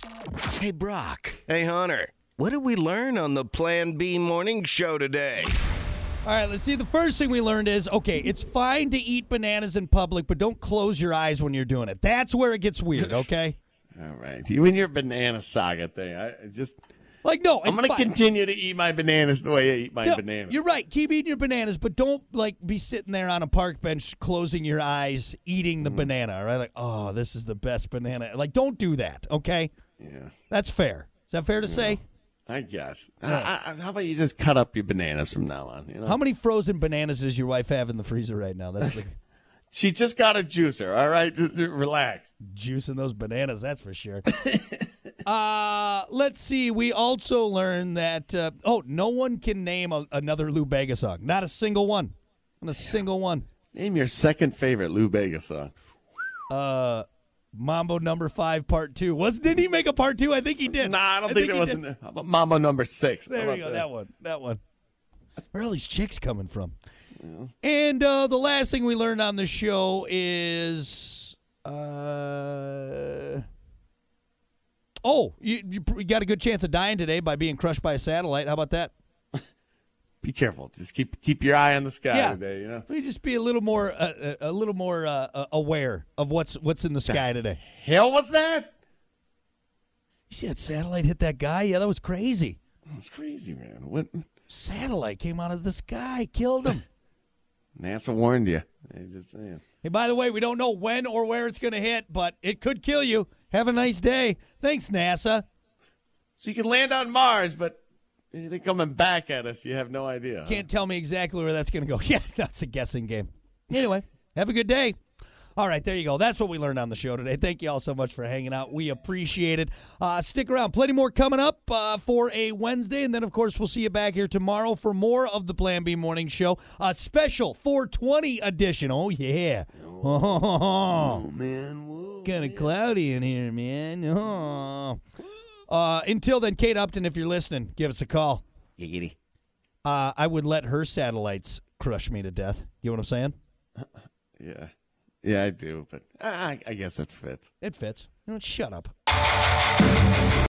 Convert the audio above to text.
Hey, Brock. Hey, Hunter. What did we learn on the Plan B morning show today? All right, let's see. The first thing we learned is, okay, it's fine to eat bananas in public, but don't close your eyes when you're doing it. That's where it gets weird, okay? All right. You and your banana saga thing. I'm going to fine. continue to eat my bananas the way I eat my bananas. You're right. Keep eating your bananas, but don't, be sitting there on a park bench, closing your eyes, eating the banana, all right? Like, oh, this is the best banana. Like, don't do that, okay? Yeah. That's fair. Is that fair to say? I guess. How about you just cut up your bananas from now on? You know? How many frozen bananas does your wife have in the freezer right now? That's the She just got a juicer, all right? Just relax. juice in those bananas, that's for sure. Let's see. We also learned that, no one can name another Lou Bega song. Not a single one. Not a single one. Name your second favorite Lou Bega song. Mambo number 5, part 2. Didn't he make a part 2? I think he did. Nah, I don't think there was. How about Mambo number 6? There you go. That one. Where are all these chicks coming from? Yeah. And the last thing we learned on the show is, you got a good chance of dying today by being crushed by a satellite. How about that? Be careful. Just keep your eye on the sky today. You know. We just be a little more aware of what's in the sky today. Hell was that? You see that satellite hit that guy? Yeah, that was crazy. That was crazy, man. What? Satellite came out of the sky, killed him. NASA warned you. Just saying. Hey, by the way, we don't know when or where it's going to hit, but it could kill you. Have a nice day. Thanks, NASA. So you can land on Mars, but they're coming back at us. You have no idea. Can't tell me exactly where that's going to go. Yeah, that's a guessing game. Anyway, have a good day. All right, there you go. That's what we learned on the show today. Thank you all so much for hanging out. We appreciate it. Stick around. Plenty more coming up for a Wednesday. And then, of course, we'll see you back here tomorrow for more of the Plan B Morning Show. A special 420 edition. Oh, yeah. Oh, man. Kind of cloudy in here, man. Oh. Until then, Kate Upton, if you're listening, give us a call. Giggity. I would let her satellites crush me to death. You know what I'm saying? Yeah. Yeah, I do, but I guess it fits. It fits. Shut up.